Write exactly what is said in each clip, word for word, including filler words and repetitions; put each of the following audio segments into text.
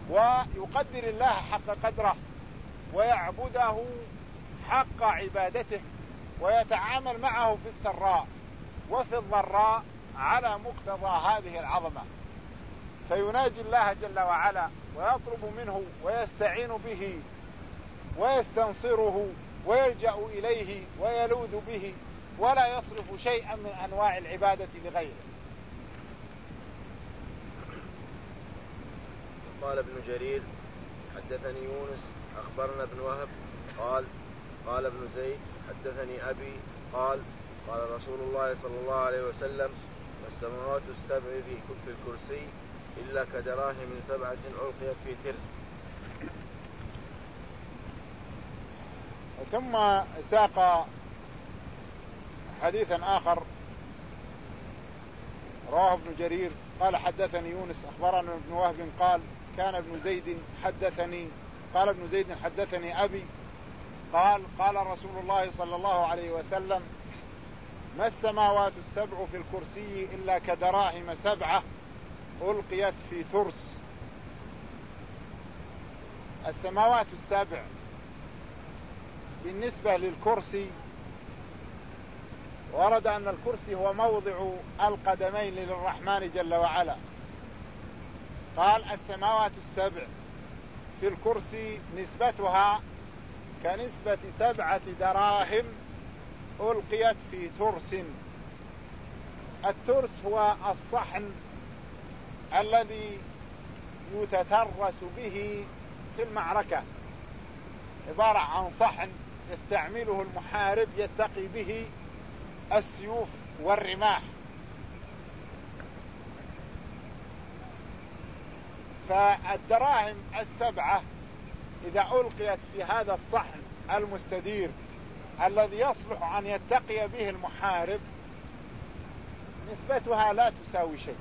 ويقدر الله حق قدره ويعبده حق عبادته ويتعامل معه في السراء وفي الضراء على مقتضى هذه العظمة، فيناجي الله جل وعلا ويطلب منه ويستعين به ويستنصره ويلجأ إليه ويلوذ به، ولا يصرف شيئا من أنواع العبادة لغيره. قال ابن جرير حدثني يونس أخبرنا ابن وهب قال قال ابن زيد حدثني أبي قال قال رسول الله صلى الله عليه وسلم السماوات السبع في الكرسي إلا كدراهم سبعة ألقيت في ترس. ثم ساق حديثا آخر رواه ابن جرير قال حدثني يونس أخبرنا ابن وهب قال كان ابن زيد حدثني قال ابن زيد حدثني أبي قال قال رسول الله صلى الله عليه وسلم ما السماوات السبع في الكرسي إلا كدراهم سبعة ألقيت في ترس. السماوات السبع بالنسبة للكرسي ورد أن الكرسي هو موضع القدمين للرحمن جل وعلا، قال السماوات السبع في الكرسي نسبتها كنسبة سبعة دراهم ألقيت في ترس. الترس هو الصحن الذي يتترس به في المعركة، عبارة عن صحن يستعمله المحارب يتقي به السيوف والرماح. فالدراهم السبعة إذا ألقيت في هذا الصحن المستدير الذي يصلح أن يتقي به المحارب نسبتها لا تساوي شيء.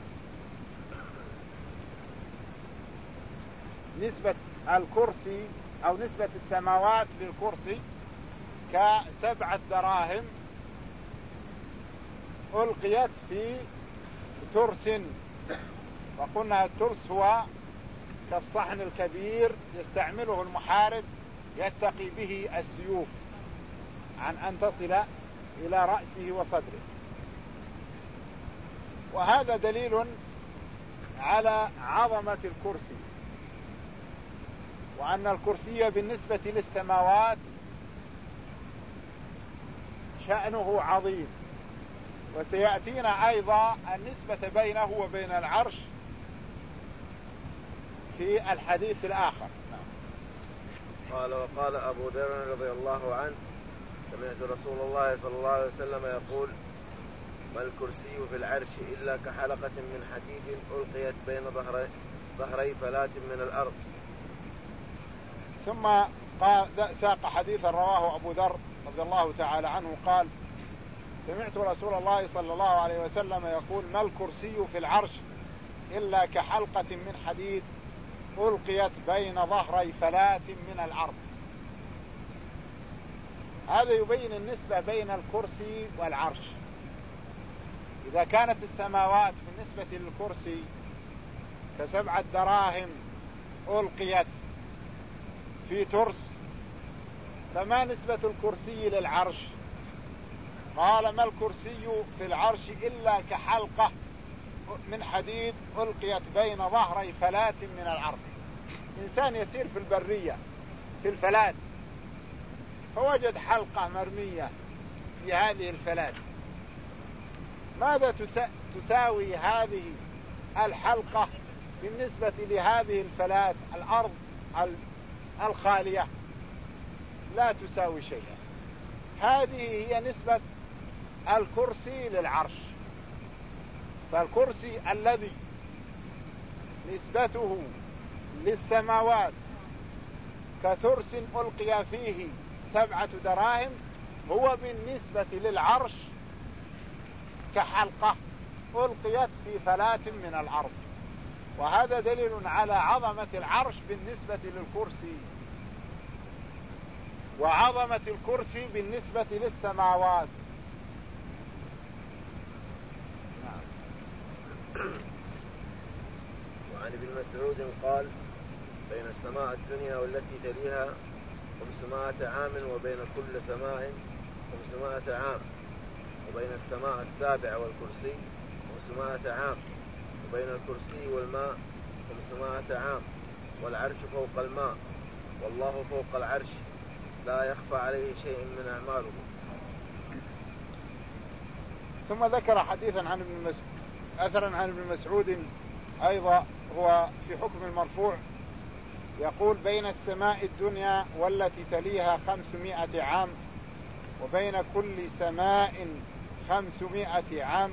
نسبة الكرسي أو نسبة السماوات للكرسي كسبعة دراهم ألقيت في ترس، وقلنا الترس هو كالصحن الكبير يستعمله المحارب يتقي به السيوف عن أن تصل إلى رأسه وصدره. وهذا دليل على عظمة الكرسي، وأن الكرسي بالنسبة للسماوات شأنه عظيم. وسيأتينا أيضا النسبة بينه وبين العرش في الحديث الآخر. قال وقال أبو ذر رضي الله عنه سمعت رسول الله صلى الله عليه وسلم يقول ما الكرسي في العرش إلا كحلقة من حديد ألقيت بين ظهري, ظهري فلاة من الأرض. ثم قال ساق حديثا رواه أبو ذر رضي الله تعالى عنه قال سمعت رسول الله صلى الله عليه وسلم يقول ما الكرسي في العرش إلا كحلقة من حديد ألقيت بين ظهري فلاة من الأرض. هذا يبين النسبة بين الكرسي والعرش. إذا كانت السماوات بالنسبة للكرسي كسبعة دراهم ألقيت في ترس، فما نسبة الكرسي للعرش؟ قال ما الكرسي في العرش إلا كحلقة من حديد ألقيت بين ظهري فلاة من الأرض. إنسان يسير في البرية في الفلاة فوجد حلقة مرمية في هذه الفلاة، ماذا تساوي هذه الحلقة بالنسبة لهذه الفلاة الأرض الخالية؟ لا تساوي شيئا. هذه هي نسبة الكرسي للعرش. فالكرسي الذي نسبته للسماوات كترس ألقي فيه سبعة دراهم هو بالنسبة للعرش كحلقة ألقيت في فلاة من الأرض. وهذا دليل على عظمة العرش بالنسبة للكرسي وعظمة الكرسي بالنسبة للسماوات. وعن ابن مسعود قال بين السماء الدنيا والتي تليها خمسمائة عام وبين كل سماء خمسمائة عام، وبين السماء السابعة والكرسي خمسمائة عام، وبين الكرسي والماء خمسمائة عام، والعرش فوق الماء، والله فوق العرش، لا يخفى عليه شيء من أعماله. ثم ذكر حديثا عن ابن مسعود، أثرا عن ابن مسعود أيضا هو في حكم المرفوع، يقول: بين السماء الدنيا والتي تليها خمسمائة عام، وبين كل سماء خمسمائة عام،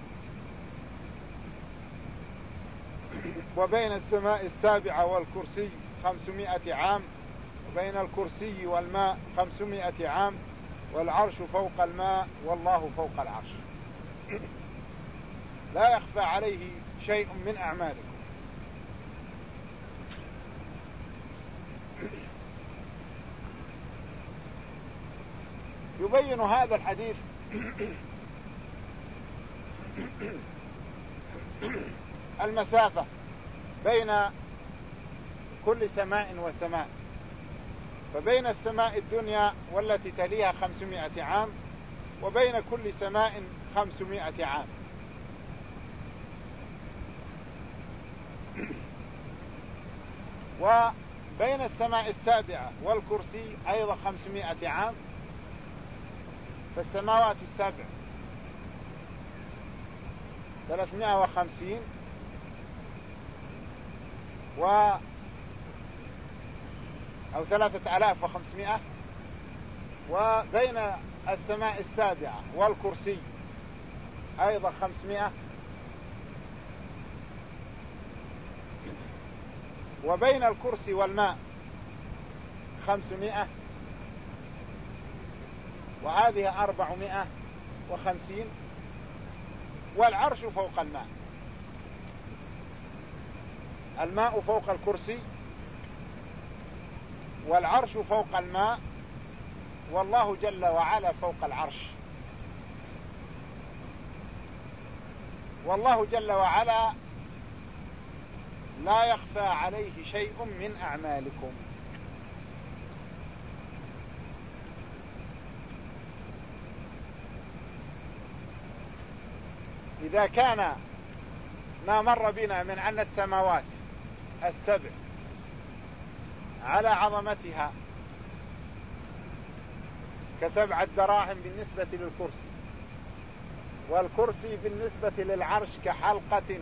وبين السماء السابعة والكرسي خمسمائة عام، وبين الكرسي والماء خمسمائة عام، والعرش فوق الماء، والله فوق العرش، لا يخفى عليه شيء من أعمالكم. يبين هذا الحديث المسافة بين كل سماء وسماء، فبين السماء الدنيا والتي تليها خمسمائة عام، وبين كل سماء خمسمائة عام. وبين السماء السابعة والكرسي أيضا خمسمائة عام، فالسماوات السبع ثلاثمائة وخمسين، و أو ثلاثة آلاف وخمسمائة، وبين السماء السابعة والكرسي أيضا خمسمائة، وبين الكرسي والماء خمسمائة، وهذه أربعمائة وخمسين، والعرش فوق الماء. الماء فوق الكرسي، والعرش فوق الماء، والله جل وعلا فوق العرش. والله جل وعلا لا يخفى عليه شيء من أعمالكم. إذا كان ما مر بنا من أن السماوات السبع على عظمتها كسبع الدراهم بالنسبة للكرسي، والكرسي بالنسبة للعرش كحلقة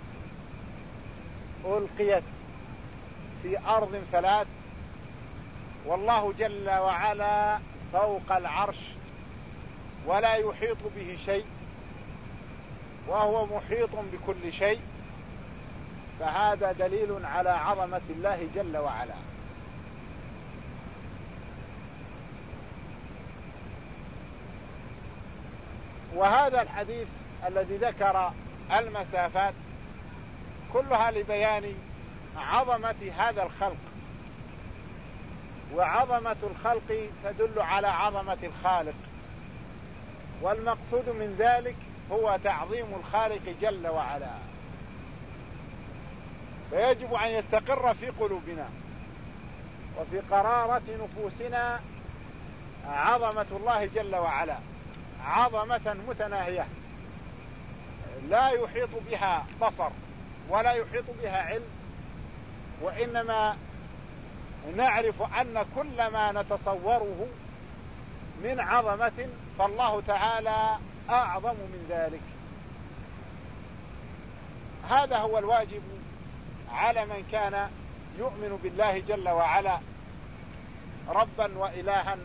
ألقيت في أرض ثلاث، والله جل وعلا فوق العرش ولا يحيط به شيء، وهو محيط بكل شيء، فهذا دليل على عظمة الله جل وعلا. وهذا الحديث الذي ذكر المسافات كلها لبيان عظمة هذا الخلق، وعظمة الخلق تدل على عظمة الخالق، والمقصود من ذلك هو تعظيم الخالق جل وعلا. فيجب أن يستقر في قلوبنا وفي قرارة نفوسنا عظمة الله جل وعلا، عظمة متناهية لا يحيط بها بصر ولا يحيط بها علم، وإنما نعرف أن كل ما نتصوره من عظمة فالله تعالى أعظم من ذلك. هذا هو الواجب على من كان يؤمن بالله جل وعلا ربا وإلها،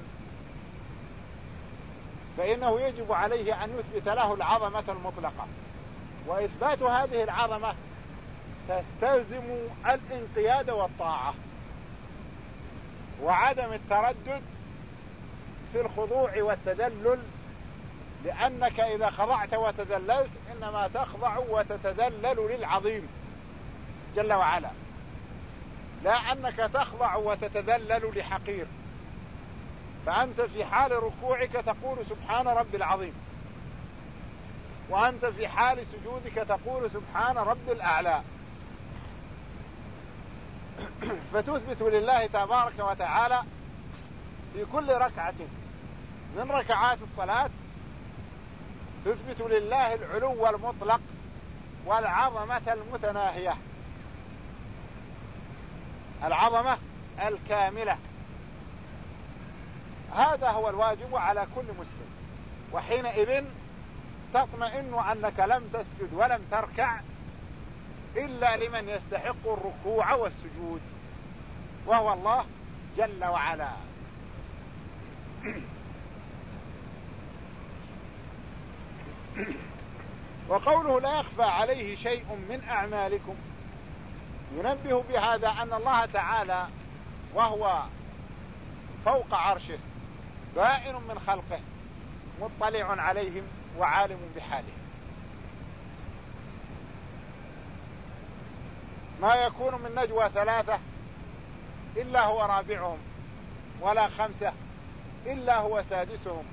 فإنه يجب عليه أن يثبت له العظمة المطلقة، وإثبات هذه العظمة تستلزم الانقياد والطاعة وعدم التردد في الخضوع والتذلل، لأنك إذا خضعت وتذللت إنما تخضع وتتذلل للعظيم جل وعلا، لا أنك تخضع وتتذلل لحقير. فأنت في حال ركوعك تقول سبحان رب العظيم، وأنت في حال سجودك تقول سبحان رب الأعلى. فتثبت لله تبارك وتعالى في كل ركعة من ركعات الصلاة تثبت لله العلو المطلق والعظمة المتناهية، العظمة الكاملة. هذا هو الواجب على كل مسلم، وحينئذ تطمئن أنك لم تسجد ولم تركع إلا لمن يستحق الركوع والسجود، وهو الله جل وعلا. وقوله لا يخفى عليه شيء من أعمالكم ينبه بهذا أن الله تعالى وهو فوق عرشه بائن من خلقه مطلع عليهم وعالم بحالهم. ما يكون من نجوى ثلاثة إلا هو رابعهم، ولا خمسة إلا هو سادسهم،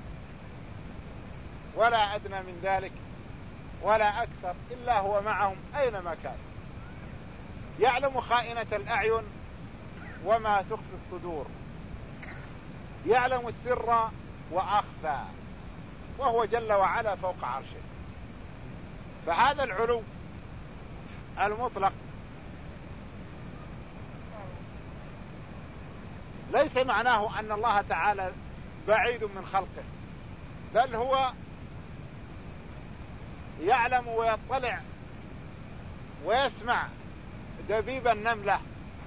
ولا أدنى من ذلك ولا أكثر إلا هو معهم أينما كان. يعلم خائنة الأعين وما تخفي الصدور، يعلم السر وأخفى، وهو جل وعلا فوق عرشه. فهذا العلو المطلق ليس معناه أن الله تعالى بعيد من خلقه، بل هو يعلم ويطلع ويسمع دبيب النملة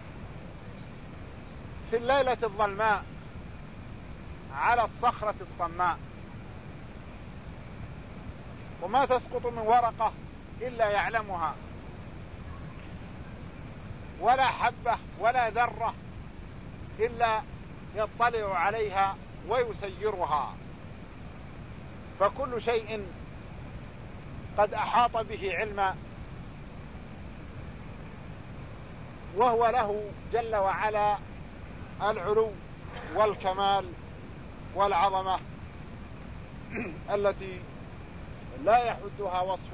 في الليلة الظلماء على الصخرة الصماء، وما تسقط من ورقة إلا يعلمها، ولا حبة ولا ذرة إلا يطلع عليها ويسيرها. فكل شيء قد أحاط به علما، وهو له جل وعلا العلو والكمال والعظمة التي لا يحدها وصف.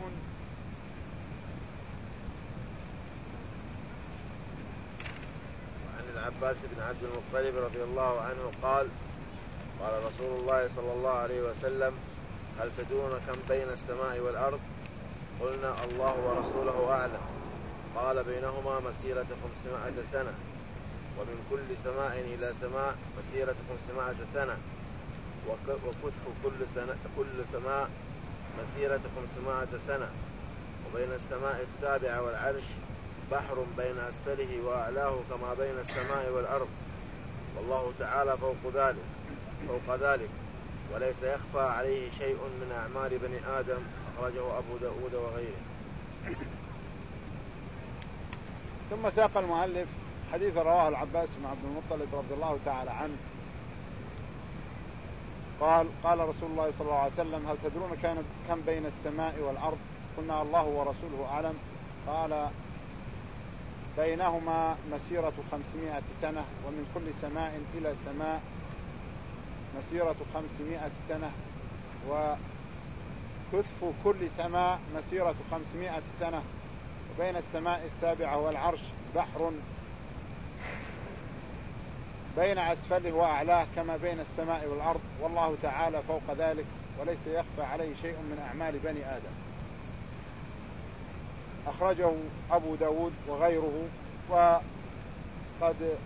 عن العباس بن عبد المطلب رضي الله عنه قال قال رسول الله صلى الله عليه وسلم هل تدرون كم بين السماء والأرض؟ قلنا الله ورسوله أعلم. قال بينهما مسيرة خمسمائة سنة، ومن كل سماء إلى سماء مسيرة خمسمائة سنة، وكتف كل, سنة كل سماء مسيرة خمسمائة سنة، وبين السماء السابعة والعرش بحر بين أسفله وأعلاه كما بين السماء والأرض، والله تعالى فوق ذلك فوق ذلك وليس يخفى عليه شيء من أعمال بني آدم. أخرجه أبو داود وغيره. ثم ساق المؤلف حديث رواه العباس بن عبد المطلب رضي الله تعالى عنه قال قال رسول الله صلى الله عليه وسلم هل تدرون كان كم بين السماء والأرض؟ قلنا الله ورسوله أعلم. قال بينهما مسيرة خمسمائة سنة، ومن كل سماء إلى سماء مسيرة خمسمائة سنة، وكثف كل سماء مسيرة خمسمائة سنة، وبين السماء السابعة والعرش بحر بين أسفله وأعلاه كما بين السماء والأرض، والله تعالى فوق ذلك وليس يخفى عليه شيء من أعمال بني آدم. أخرجه أبو داود وغيره، وقد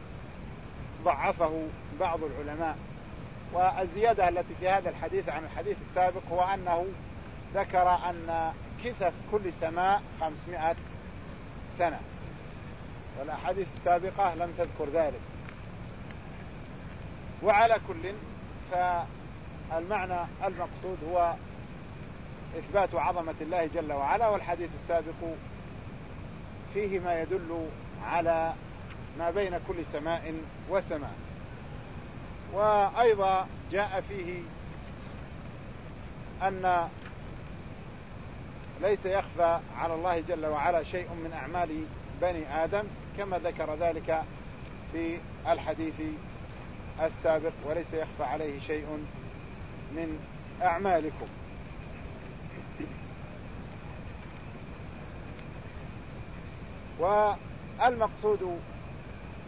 ضعفه بعض العلماء. والزيادة التي في هذا الحديث عن الحديث السابق هو أنه ذكر أن كثف كل سماء خمسمائة سنة، والأحاديث السابقة لم تذكر ذلك. وعلى كل فالمعنى المقصود هو إثبات عظمة الله جل وعلا، والحديث السابق فيه ما يدل على ما بين كل سماء وسماء. وأيضا جاء فيه أن ليس يخفى على الله جل وعلا شيء من أعمال بني آدم، كما ذكر ذلك في الحديث السابق وليس يخفى عليه شيء من أعمالكم. والمقصود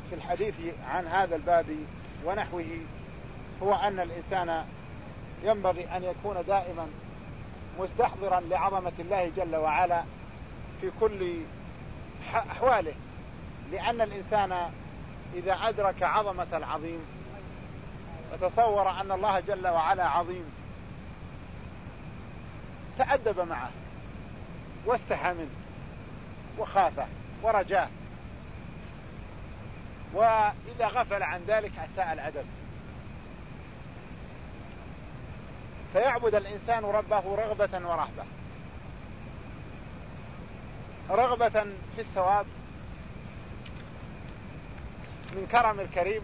في الحديث عن هذا الباب ونحوه هو أن الإنسان ينبغي أن يكون دائما مستحضرا لعظمة الله جل وعلا في كل أحواله، لأن الإنسان إذا أدرك عظمة العظيم وتصور أن الله جل وعلا عظيم تأدب معه واستحى منه وخافه ورجاه، وإذا غفل عن ذلك أساء الأدب. فيعبد الإنسان ربه رغبة ورهبة، رغبة في الثواب من كرم الكريم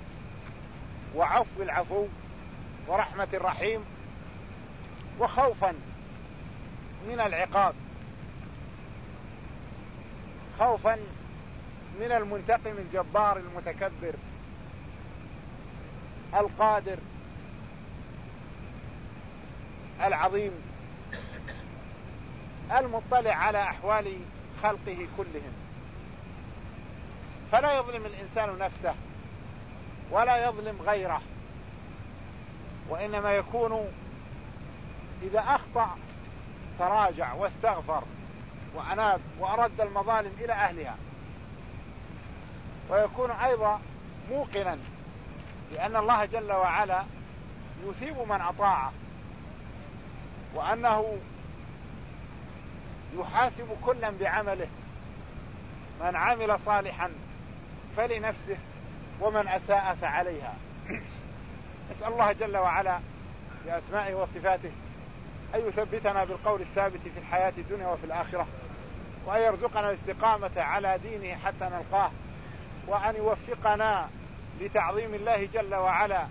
وعفو العفو ورحمة الرحيم، وخوفا من العقاب، خوفا من المنتقم الجبار المتكبر القادر العظيم المطلع على أحوال خلقه كلهم. فلا يظلم الإنسان نفسه ولا يظلم غيره، وإنما يكون إذا أخطأ تراجع واستغفر وأناب وأرد المظالم إلى أهلها، ويكون أيضا موقنا لأن الله جل وعلا يثيب من أطاعه، وأنه يحاسب كلا بعمله، من عمل صالحا فلنفسه ومن أساء فعليها. نسأل الله جل وعلا بأسمائه وصفاته أن يثبتنا بالقول الثابت في الحياة الدنيا وفي الآخرة، وأن يرزقنا الاستقامة على دينه حتى نلقاه، وأن يوفقنا لتعظيم الله جل وعلا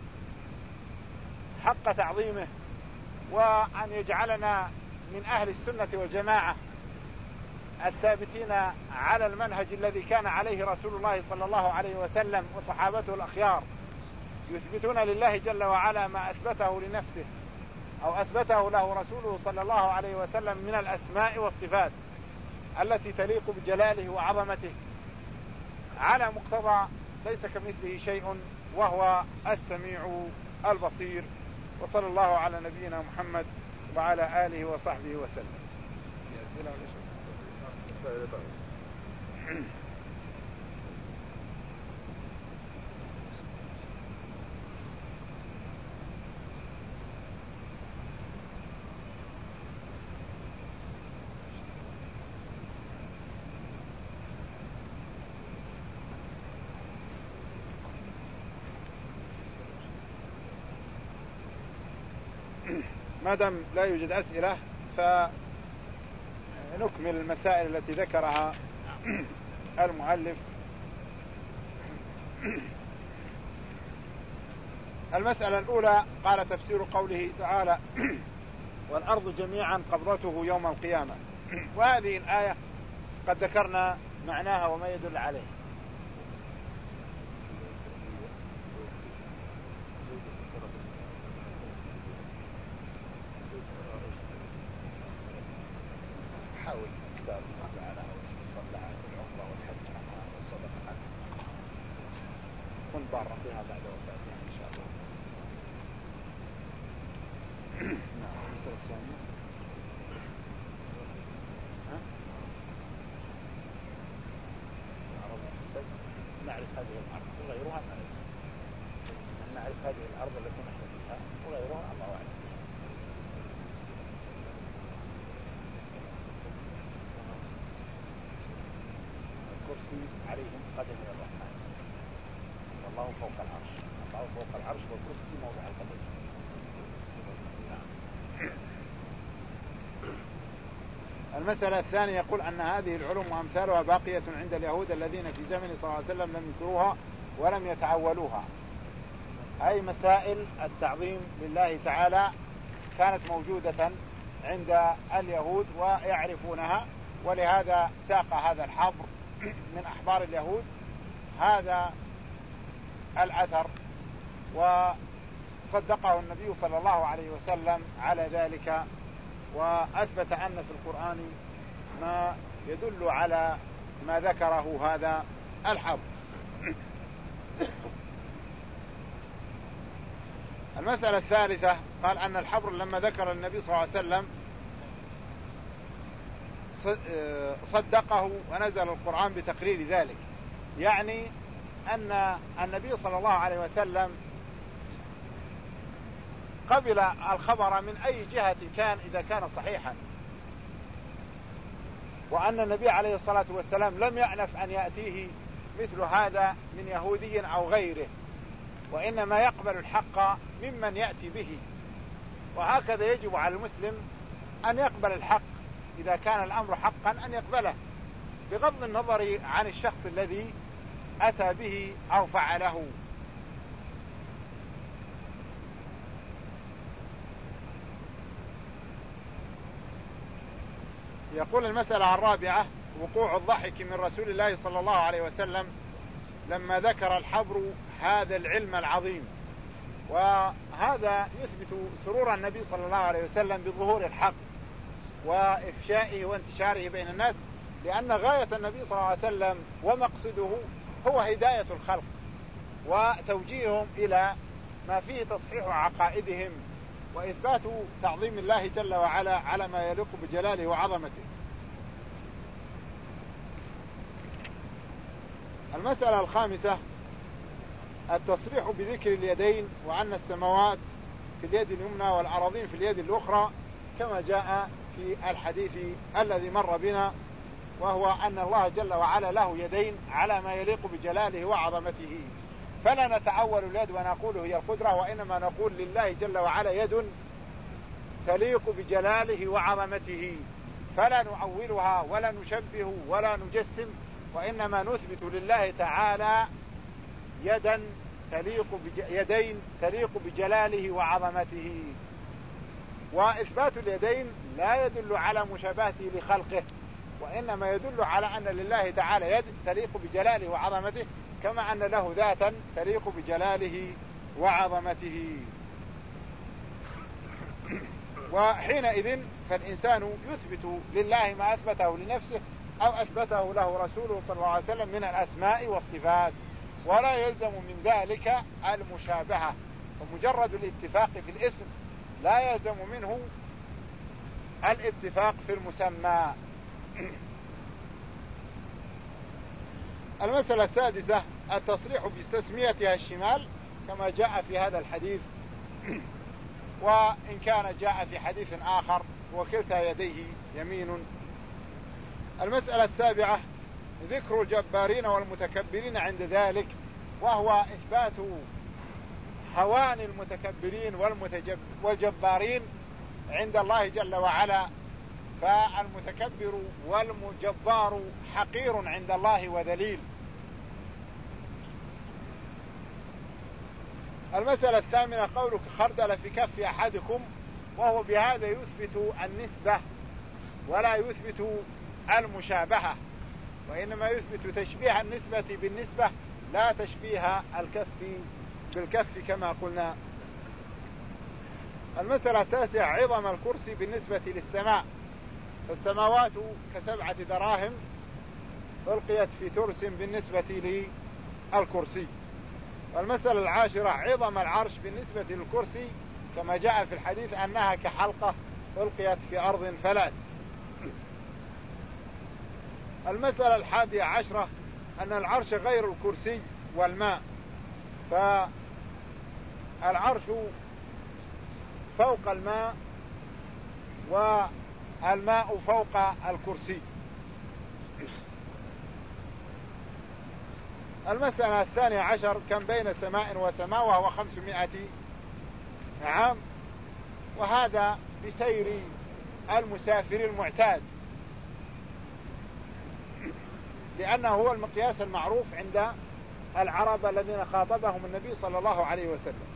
حق تعظيمه، وأن يجعلنا من أهل السنة والجماعة الثابتين على المنهج الذي كان عليه رسول الله صلى الله عليه وسلم وصحابته الأخيار، يثبتون لله جل وعلا ما أثبته لنفسه أو أثبته له رسوله صلى الله عليه وسلم من الأسماء والصفات التي تليق بجلاله وعظمته على مقتضى ليس كمثله شيء وهو السميع البصير. وصلى الله على نبينا محمد وعلى آله وصحبه وسلم. أسئلة ولا شيء؟ ما دام لا يوجد أسئلة فنكمل المسائل التي ذكرها المؤلف. المسألة الأولى قال تفسير قوله تعالى والأرض جميعا قبضته يوم القيامة، وهذه الآية قد ذكرنا معناها وما يدل عليه. حاول كتاب على صلى على العمرة والحج والصدقة عنه كن بارا بها بعد وفاتها إن شاء الله. نعم. المسألة الثانية نعرف هذه الأرض وغيرها، أن نعرف هذه الأرض التي نحن فيها وغيرها الله أعلم. الكرسي عليهم قدم الرحمن والله فوق العرش، الله فوق العرش والكرسي موضع القدم. المسألة الثانية يقول أن هذه العلوم وأمثالها باقية عند اليهود الذين في زمن صلى الله عليه وسلم لم ينكروها ولم يتعولوها، أي مسائل التعظيم لله تعالى كانت موجودة عند اليهود ويعرفونها، ولهذا ساق هذا الحبر من أحبار اليهود هذا الأثر وصدقه النبي صلى الله عليه وسلم على ذلك، وأثبت أن في القرآن ما يدل على ما ذكره هذا الحبر. المسألة الثالثة قال أن الحبر لما ذكر النبي صلى الله عليه وسلم صدقه ونزل القرآن بتقرير ذلك، يعني أن النبي صلى الله عليه وسلم قبل الخبر من أي جهة كان إذا كان صحيحا، وأن النبي عليه الصلاة والسلام لم يأنف أن يأتيه مثل هذا من يهودي أو غيره، وإنما يقبل الحق ممن يأتي به. وهكذا يجب على المسلم أن يقبل الحق إذا كان الأمر حقا، أن يقبله بغض النظر عن الشخص الذي أتى به أو فعله. يقول المسألة الرابعة: وقوع الضحك من رسول الله صلى الله عليه وسلم لما ذكر الحبر هذا العلم العظيم. وهذا يثبت سرور النبي صلى الله عليه وسلم بظهور الحق وإفشائه وانتشاره بين الناس، لأن غاية النبي صلى الله عليه وسلم ومقصده هو هداية الخلق وتوجيههم إلى ما فيه تصحيح عقائدهم وإثبات تعظيم الله جل وعلا على ما يليق بجلاله وعظمته. المسألة الخامسة: التصريح بذكر اليدين، وأن السماوات في اليد اليمنى والأراضين في اليد الأخرى، كما جاء في الحديث الذي مر بنا، وهو أن الله جل وعلا له يدين على ما يليق بجلاله وعظمته. فلا نتأول اليد ونقول هي القدرة، وإنما نقول لله جل وعلا يد تليق بجلاله وعظمته، فلا نؤولها ولا نشبه ولا نجسم، وإنما نثبت لله تعالى يدا تليق بج... يدين تليق بجلاله وعظمته. وإثبات اليدين لا يدل على مشابهته لخلقه، وإنما يدل على أن لله تعالى يد تليق بجلاله وعظمته، كما أن له ذاتا تليق بجلاله وعظمته. وحينئذ فالإنسان يثبت لله ما أثبته لنفسه أو أثبته له رسوله صلى الله عليه وسلم من الأسماء والصفات، ولا يلزم من ذلك المشابهة. ومجرد الاتفاق في الاسم لا يلزم منه الاتفاق في المسمى. المسألة السادسة: التصريح بتسميتها الشمال كما جاء في هذا الحديث، وإن كان جاء في حديث آخر وكلتا يديه يمين. المسألة السابعة: ذكر الجبارين والمتكبرين عند ذلك، وهو إثبات هوان المتكبرين والجبارين عند الله جل وعلا، فالمتكبر والمجبار حقير عند الله وذليل. المسألة الثامنة: قولك خردل في كف أحدكم، وهو بهذا يثبت النسبة ولا يثبت المشابهة، وإنما يثبت تشبيه النسبة بالنسبة لا تشبيه الكف بالكف كما قلنا. المسألة التاسعة: عظم الكرسي بالنسبة للسماء، فالسماوات كسبعة دراهم ألقيت في ترس بالنسبة للكرسي. والمسألة العاشرة: عظم العرش بالنسبة للكرسي، كما جاء في الحديث أنها كحلقة ألقيت في أرض فلات. المسألة الحادية عشرة: أن العرش غير الكرسي والماء، فالعرش فوق الماء والماء فوق الكرسي. المسألة الثانية عشر: كم بين سماء وسماء، وهو خمسمائة عام، وهذا بسير المسافر المعتاد، لأنه هو المقياس المعروف عند العرب الذين خاطبهم النبي صلى الله عليه وسلم.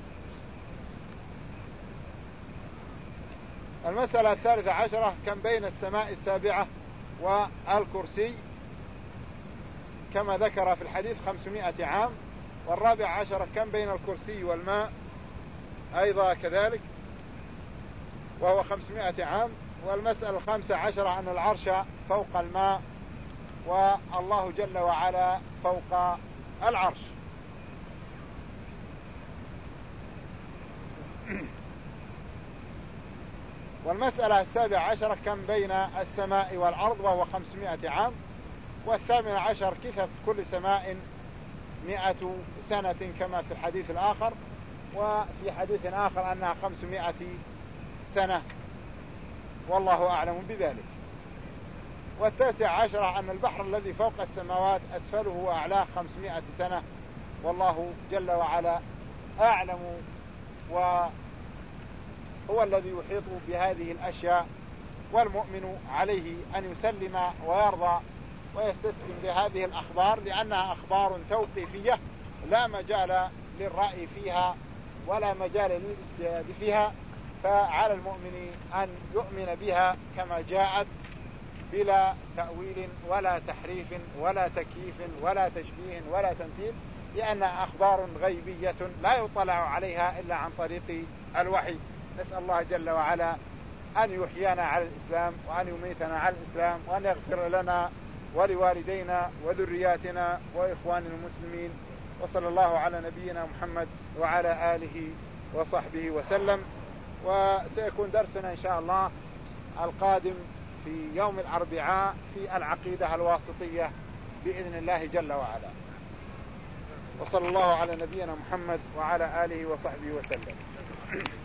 المسألة الثالثة عشرة: كم بين السماء السابعة والكرسي، كما ذكر في الحديث خمسمائة عام. والرابع عشرة: كم بين الكرسي والماء، أيضا كذلك وهو خمسمائة عام. والمسألة الخامسة عشرة: أن العرش فوق الماء والله جل وعلا فوق العرش. والمسألة السابعة عشر كم بين السماء والأرض، وهو خمسمائة عام. والثامن عشر كثف كل سماء مئة سنة كما في الحديث الآخر، وفي حديث آخر أنها خمسمائة سنة، والله أعلم بذلك. والتاسع عشر أن البحر الذي فوق السماوات أسفله وأعلاه خمسمائة سنة، والله جل وعلا أعلم، وهو الذي يحيط بهذه الأشياء، والمؤمن عليه أن يسلم ويرضى ويستسلم لهذه الأخبار، لأنها أخبار توقيفية لا مجال للرأي فيها ولا مجال للاجتهاد فيها، فعلى المؤمن أن يؤمن بها كما جاءت بلا تأويل ولا تحريف ولا تكييف ولا تشبيه ولا تمثيل، لأنها أخبار غيبية لا يطلع عليها إلا عن طريق الوحي. نسأل الله جل وعلا أن يحيينا على الإسلام، وأن يميتنا على الإسلام، وأن يغفر لنا ولوالدينا وذرياتنا وإخواننا المسلمين. وصلى الله على نبينا محمد وعلى آله وصحبه وسلم. وسيكون درسنا إن شاء الله القادم في يوم الأربعاء في العقيدة الواسطية بإذن الله جل وعلا. وصلى الله على نبينا محمد وعلى آله وصحبه وسلم.